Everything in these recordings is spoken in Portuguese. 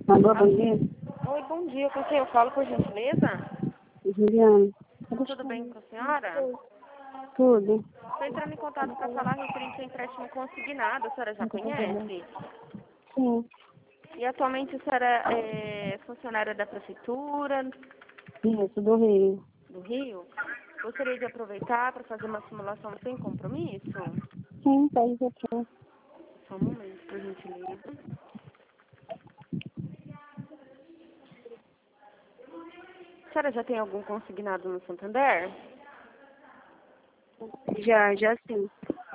Alô, bom dia. Oi, bom dia. Com quem eu falo, por gentileza? Juliana. Tudo bem com a senhora? Tudo. Estou entrando em contato para falar referente ao empréstimo consignado. A senhora já conhece? Sim. E atualmente a senhora é funcionária da prefeitura Isso, do Rio. do Rio? Gostaria de aproveitar para fazer uma simulação sem compromisso? Sim, tá isso aqui. Só um momento, por gentileza. A senhora já tem algum consignado no Santander? Já sim.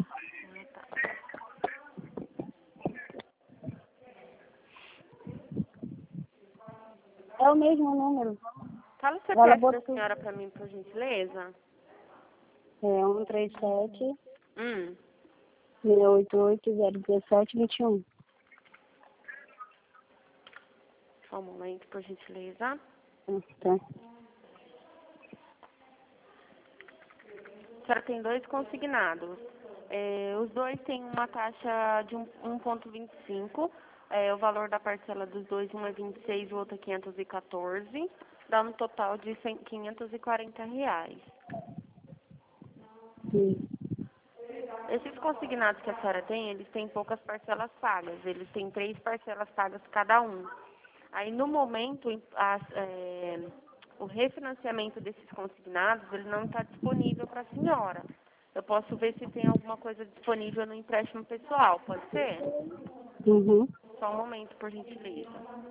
É o mesmo número. Fala o Ela CPF da botou. senhora para mim, por gentileza. É 137 Hum. 688 017 21. Só um momento, por gentileza. Tá. A senhora tem dois consignados. Os dois têm uma taxa de 1,25. O valor da parcela dos dois, um é 26 e o outro é 514. Dá um total de 540 reais. Sim. Esses consignados que a senhora tem, eles têm poucas parcelas pagas. Eles têm 3 parcelas pagas cada um. Aí, no momento, o refinanciamento desses consignados, ele não está disponível para a senhora. Eu posso ver se tem alguma coisa disponível no empréstimo pessoal, pode ser? Uhum. Só um momento, por gentileza.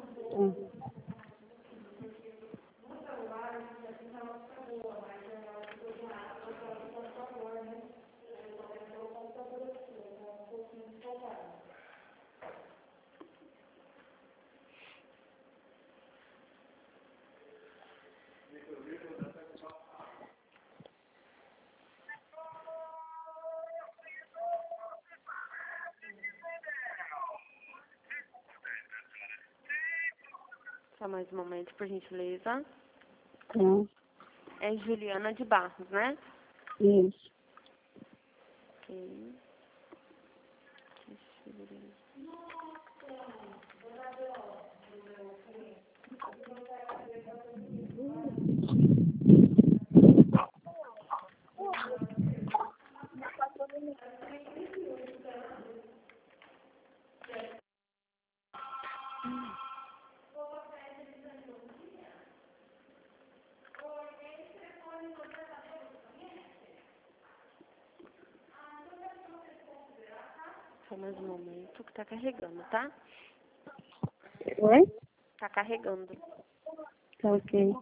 Só mais um momento, por gentileza. Tá. É Juliana de Barros, né? Isso. Ok. Só mais um momento que tá carregando, tá? Oi? Tá carregando. Tá ok.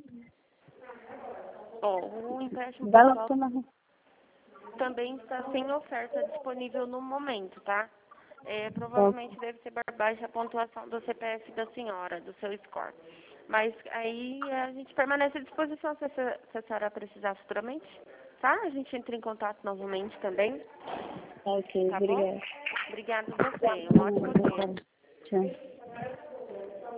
Ó, o empréstimo Vai lá pessoal tomar. também está sem oferta disponível no momento, tá? Tá. Provavelmente deve ser baixa a pontuação do CPF da senhora, do seu score. Mas aí a gente permanece à disposição se a senhora precisar futuramente, tá? A gente entra em contato novamente também, Tá ok, tá bom? obrigada. Obrigada a você. Um ótimo dia. Tchau.